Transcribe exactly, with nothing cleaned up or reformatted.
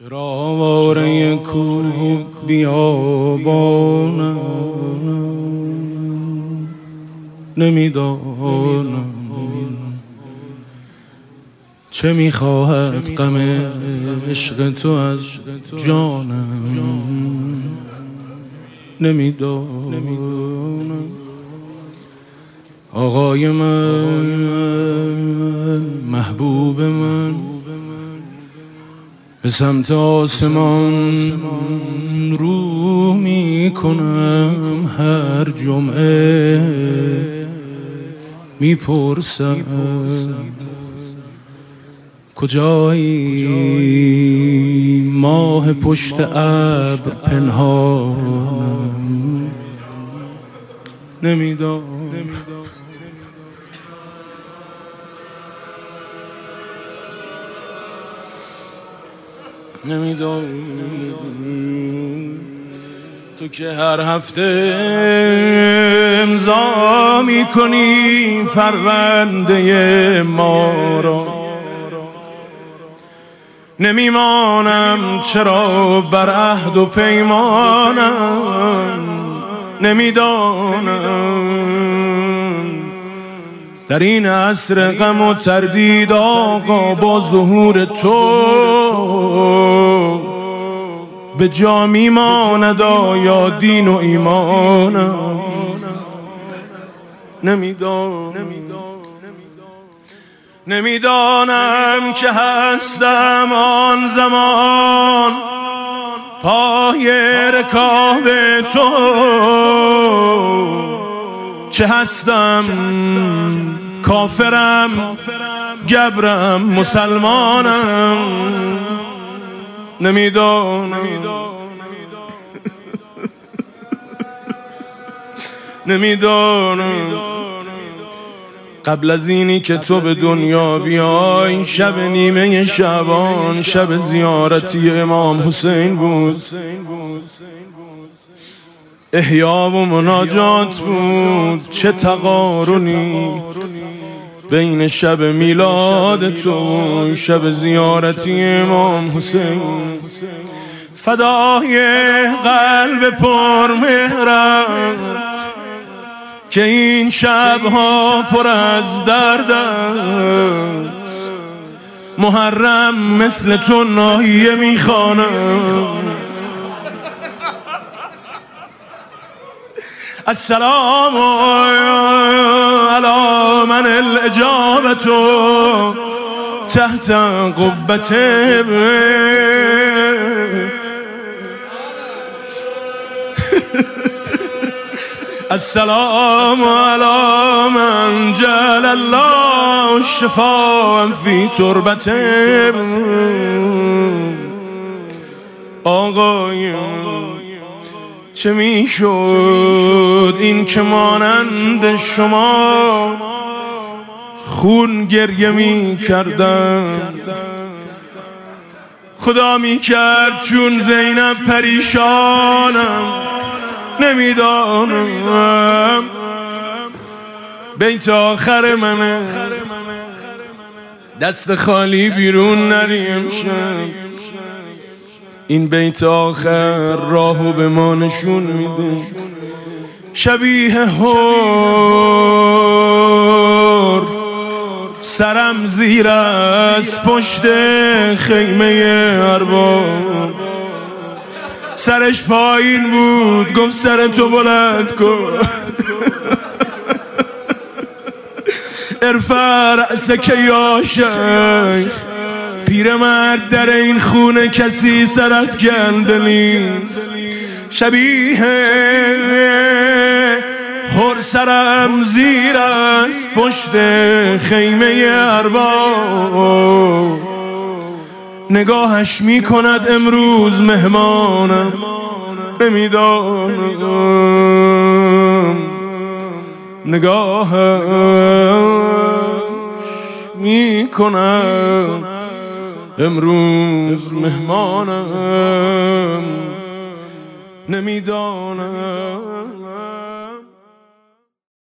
چرا آواره کوه بیابانم نمیدانم چه میخواهد غم عشق تو از جانم نمیدانم آقای من محبوب من به سمت آسمان رو می کنم هر جمعه می پرسم کجایی ماه پشت ابر پنهانم نمیدانم نمیدانم تو که هر هفته امضا میکنی پرونده ما را نمیمانم چرا بر عهد و پیمانم نمیدانم در این عصر غم و تردید آقا با ظهور تو به جا میماند آیا دین و ایمانم نمیدانم نمیدانم که هستم آن زمان پای رکاب تو چه هستم کافرم گبرم مسلمانم نمیدانم نمیدانم قبل از اینی که تو به دنیا بیای شب نیمه شعبان شب زیارتی امام حسین بود احیا و مناجات بود چه تقارنی بین شب میلاد تو شب زیارتی امام حسین فدای قلب پرمهرت که این شبها پر از درد است محرم مثل تو ناحیه میخوانم السلام علی من الاجابت تحت قبة السلام علی من جعل الله الشفاء فی تربته آقای چه میشد این که مانند شما خون گریه می کردم خدا می کرد چون زینب پریشانم نمیدانم بیت آخر منه دست خالی بیرون نریم شم این بیت آخر راهو به ما نشون میده شبیه هور سرم زیر از پشت خیمه ارباب سرش پایین بود گفت سر تو بلند کن ارفع رأسک یا شیخ پیرمرد در این خونه کسی سرافکنده نیست شبیه هر سرم زیر است پشت خیمه ارباب نگاهش می کند امروز مهمانم نمیدانم نگاهش می کند امروز مهمانم نمیدانم